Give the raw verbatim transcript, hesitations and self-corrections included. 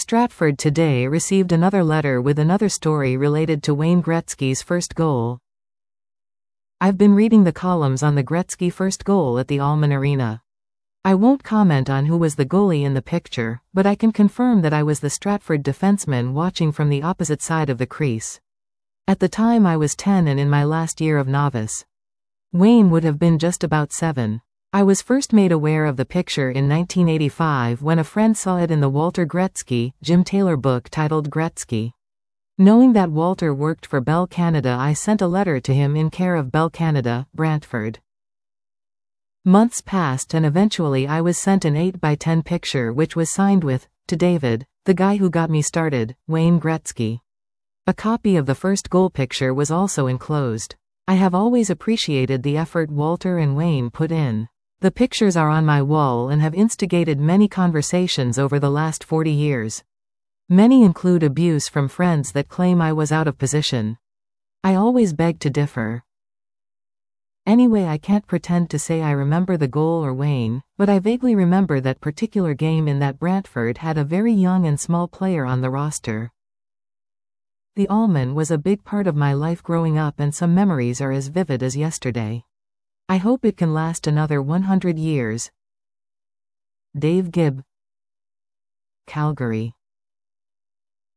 Stratford today received another letter with another story related to Wayne Gretzky's first goal. I've been reading the columns on the Gretzky first goal at the Allman Arena. I won't comment on who was the goalie in the picture, but I can confirm that I was the Stratford defenseman watching from the opposite side of the crease. At the time I was ten and in my last year of novice. Wayne would have been just about seven. I was first made aware of the picture in nineteen eighty-five when a friend saw it in the Walter Gretzky, Jim Taylor book titled Gretzky. Knowing that Walter worked for Bell Canada, I sent a letter to him in care of Bell Canada, Brantford. Months passed and eventually I was sent an eight by ten picture which was signed with, "To David, the guy who got me started, Wayne Gretzky." A copy of the first goal picture was also enclosed. I have always appreciated the effort Walter and Wayne put in. The pictures are on my wall and have instigated many conversations over the last forty years. Many include abuse from friends that claim I was out of position. I always beg to differ. Anyway, I can't pretend to say I remember the goal or Wayne, but I vaguely remember that particular game in that Brantford had a very young and small player on the roster. The Allman was a big part of my life growing up and some memories are as vivid as yesterday. I hope it can last another one hundred years. Dave Gibb, Calgary.